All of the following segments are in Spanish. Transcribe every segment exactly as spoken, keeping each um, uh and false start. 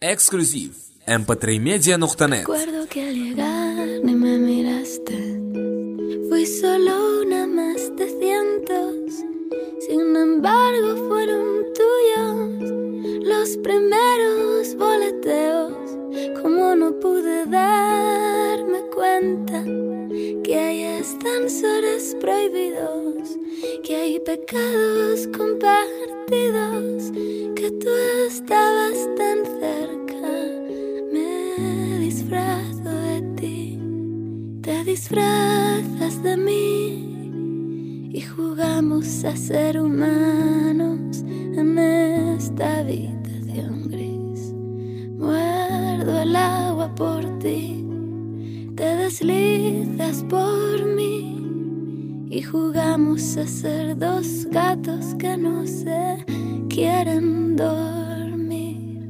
Exclusiv em pe trei media punto net. Recuerdo que al llegar ni me miraste. Fui solo una más de cientos. Sin embargo fueron tuyos los primeros boleteos. Como no pude darme cuenta que hay ascensores prohibidos, que hay pecados compartidos, que tú estabas tan cerca. Me disfrazo de ti, te disfrazas de mí y jugamos a ser humanos en esta habitación gris. Muerdo el agua por ti, te deslizas por mí y jugamos a ser dos gatos que no se quieren dormir.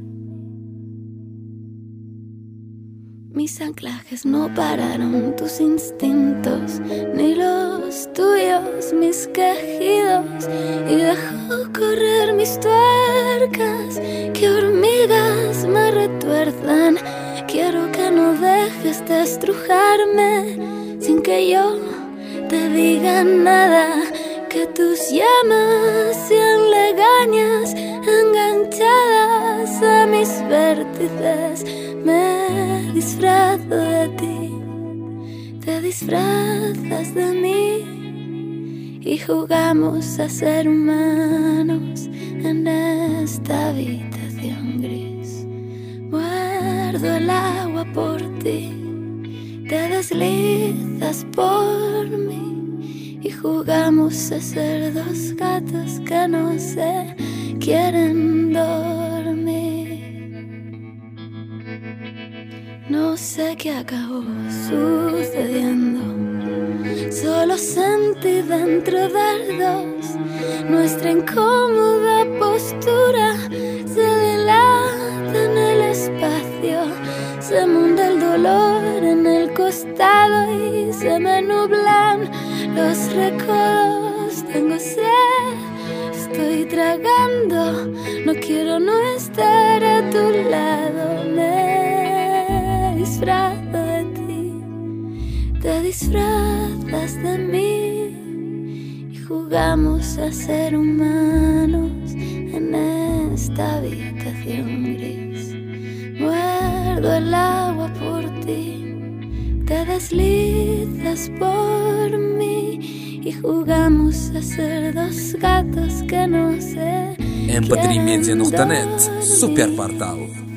Mis anclajes no pararon, tus instintos ni los tuyos, mis quejidos, y dejó correr mis tuercas, que hormigas me retuerzan. Quiero que no dejes de estrujarme sin que yo te diga nada, que tus llamas sean legañas enganchadas a mis vértices. Me disfrazo de ti, te disfrazas de mí y jugamos a ser humanos en esta habitación gris. Muerdo el agua por ti, te deslizas por mí y jugamos a ser dos gatos que no se quieren dormir. No sé qué acabó sucediendo, solo sentí dentro dardos. Nuestra incómoda postura se dilata en el espacio, se monta el dolor en el costado y se me nublan los recodos. Tengo sed, estoy tragando, no quiero no estar a tu lado. Me disfrazo de ti, te disfrazas de mí y jugamos a ser humanos en esta habitación gris. Muerdo el agua por ti, te deslizas por mí y jugamos a ser dos gatos que no se em pe trei media punto net, super portal.